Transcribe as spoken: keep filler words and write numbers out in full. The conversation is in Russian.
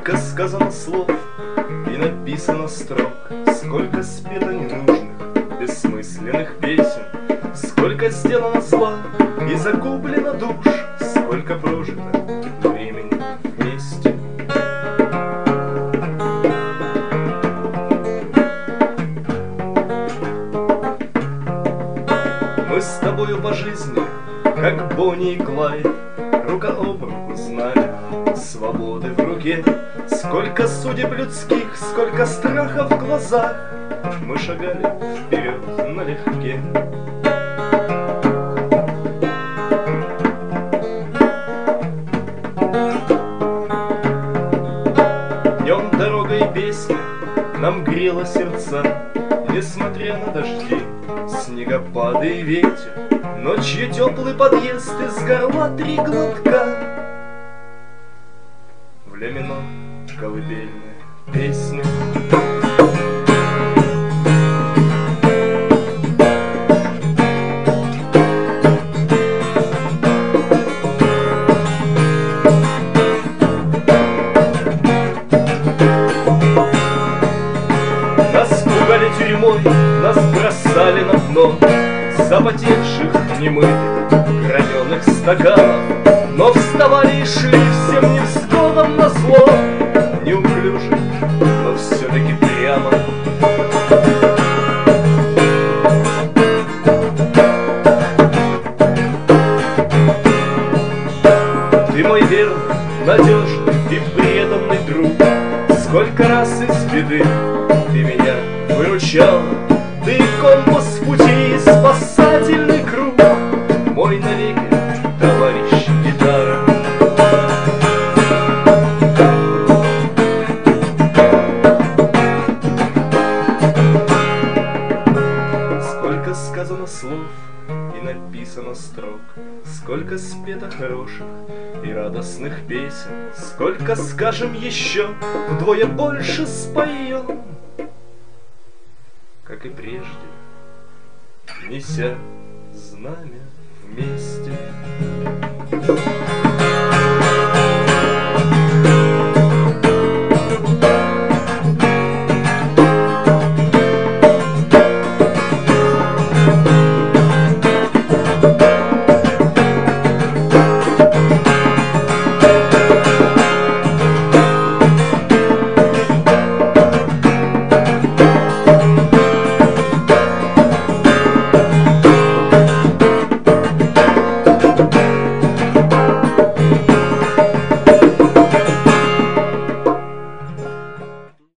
Сколько сказано слов и написано строк, сколько спето ненужных, бессмысленных песен, сколько сделано зла и загублено душ, сколько прожито времени вместе. Мы с тобою по жизни, как Бонни и Клайд, рука об руку знали свободы в руке. Сколько судеб людских, сколько страха в глазах, мы шагали вперед налегке. Днем дорога и песня нам грела сердца, несмотря на дожди, снегопады и ветер. Ночью теплый подъезд из горла три глотка. В ля минор колыбельная песня. Нас пугали тюрьмой, нас бросали на дно запотевших, немытых, граненых стаканов, но вставали и шли всем невзгодам назло, неуклюже, но все-таки прямо. Ты мой верный, надежный и преданный друг, сколько раз из беды ты меня выручала. Ты компас в пути и спасательный круг, мой навеки товарищ гитара. Сколько сказано слов и написано строк, сколько спето хороших и радостных песен, сколько скажем еще, вдвое больше споем, как и прежде, неся знамя вместе.